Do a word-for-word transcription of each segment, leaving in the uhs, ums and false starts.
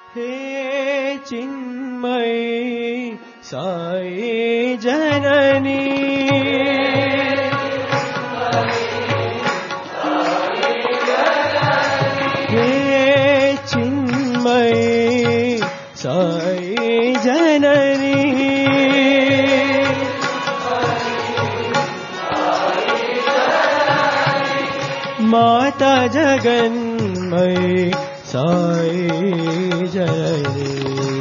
हे चिन्मयी साई जननी हे चिन्मयी साई जननी माता जगन्मयी साई जननी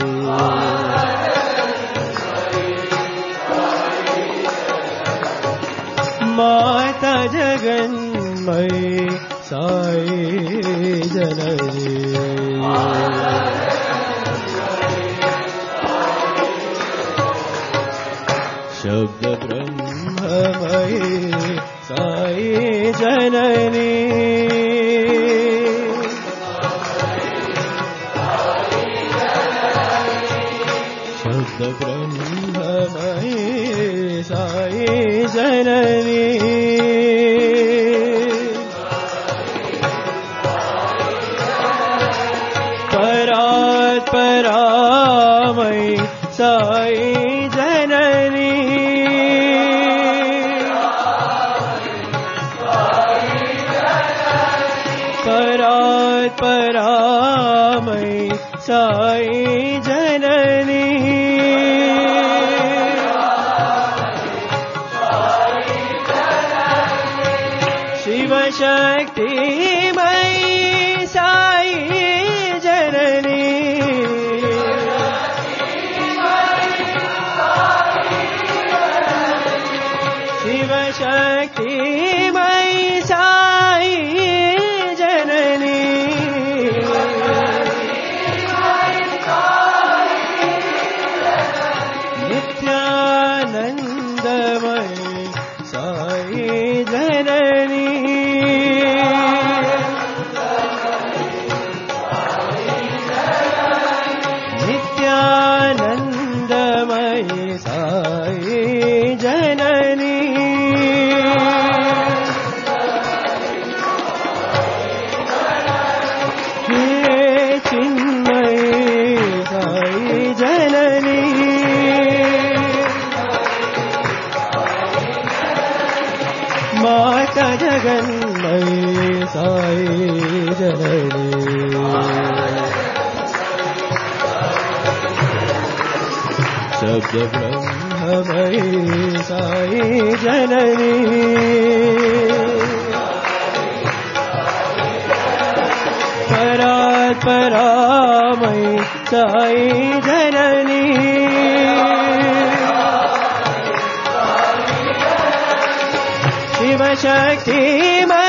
माता जगन्मयी साई जननी शब्द ब्रह्ममयी साई जननी शब्द ब्रह्ममयी साई जननी परात् परामयी साई जननी परात् परामयी साई जननी शिव शक्तिमयी साई जननी शिव शक्तिमयी साई जननी नित्यानन्दमयी साई जननी नित्यानन्दमयी साई जननी हे चिन्मयी साई जननी माता जगन्मयी साई जननी शब्द ब्रह्ममयी साई जननी परात् परामयी साई जननी शिव शक्तिमयी